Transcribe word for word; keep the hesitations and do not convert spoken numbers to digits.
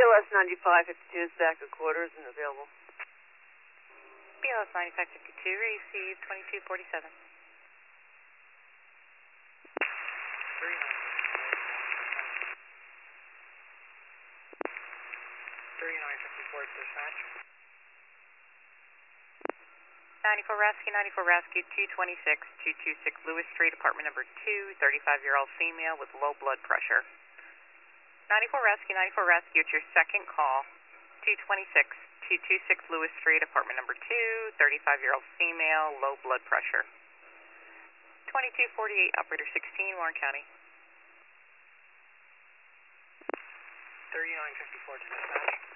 L S ninety-five fifty-two is back at quarters and available. B L S ninety-five fifty-two, receive twenty-two forty-seven. thirty-nine fifty-four dispatch. ninety-four Rescue, ninety-four Rescue, two twenty-six, two twenty-six Lewis Street, apartment number two, thirty-five-year-old female with low blood pressure. ninety-four Rescue, ninety-four Rescue, it's your second call, two twenty-six, two twenty-six Lewis Street, apartment number two, thirty-five-year-old female, low blood pressure. twenty-two forty-eight, operator sixteen, Warren County. thirty-nine fifty-four to dispatch.